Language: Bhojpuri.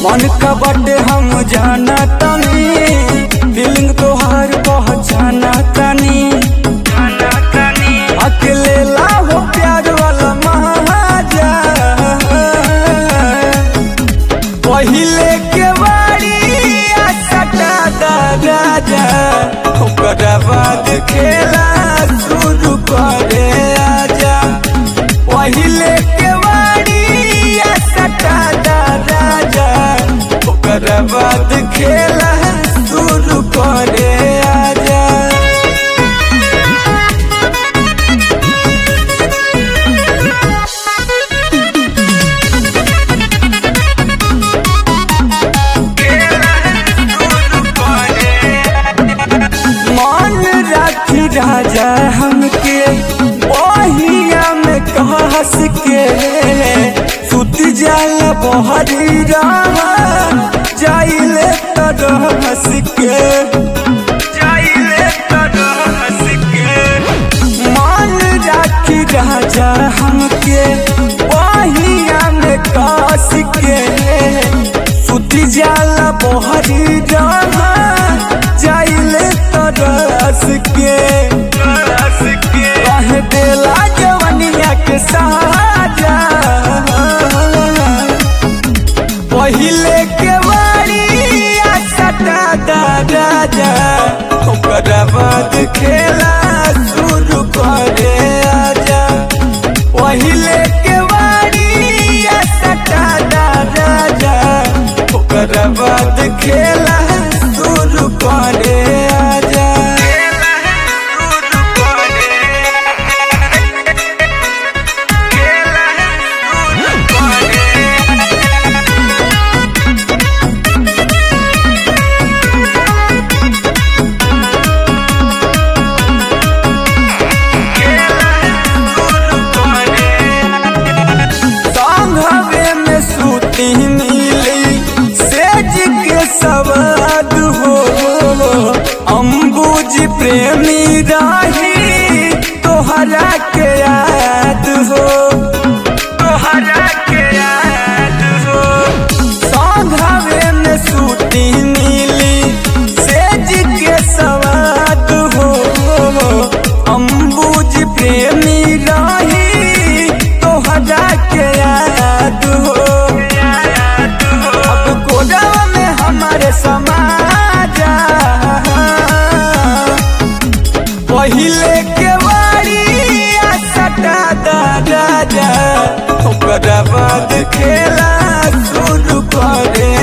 मन का बटे हम जाना तनी, फीलिंग तोहार पहचाना तनी। अकेले लाहो प्यार वाला महाजा, पहिले के बारी सटा दा राजा, ओकरा बाद खेला शुरू करे आजा। पहिले के बारी सटा दा राजा, ओकरा बाद खेला शुरू करे आजा। राजा हमके ओहिया में कहस के, सुत जाला बहरी रहा जाइले तरह हंस के, मान राखी राजा हमके ओहिया में कहस के, सुत जाला बहरी रहा जाइले तरह हंस के। कहे देला जवनिया के साजा, पहिले के बारी सटा दा राजा, ओकरा बाद खेला शुरू करे आजा। पहिले के बारी सटा दा राजा, ओकरा बाद खेला शुरू करे आजा। मिली सेज के सवाद हो, अम्बुज प्रेमी राही तोहरा के याद हो, संघवे में सूती मिली सेज के सवाद हो, अम्बुज प्रेमी राही तोहरा के याद हो। हमारे समाजा पहिले के बारी सटा दा राजा, ओकरा बाद खेला शुरू करे